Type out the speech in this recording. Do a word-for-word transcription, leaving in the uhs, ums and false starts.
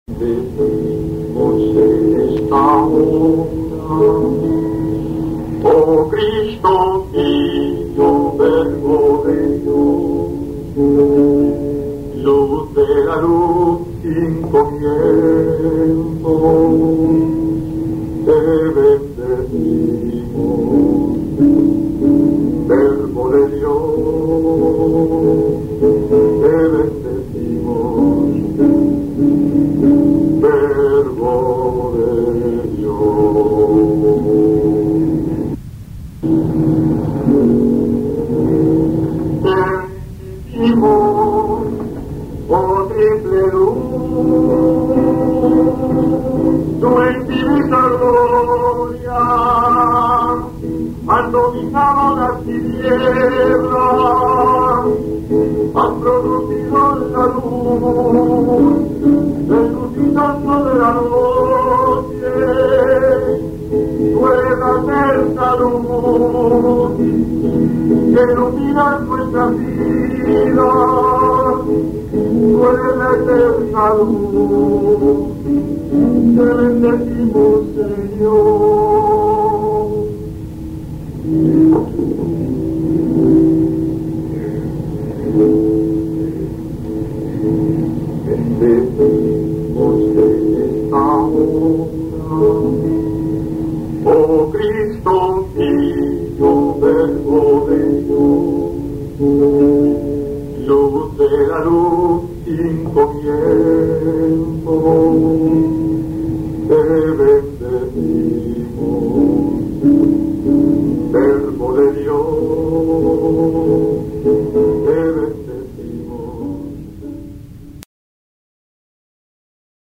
Decimos en esta hora, oh Cristo mío, verbo de Dios, luz de la luz sin comienzo, te bendecimos, verbo de Dios, te bendecimos, verbo de Dios. Te bendecimos, oh triple luz, tu infinita gloria, has dominado las tinieblas, has producido la luz, resucitando de la noche, tú eres la eterna luz, que ilumina nuestras vidas, tú eres la eterna luz, te bendecimos, Señor.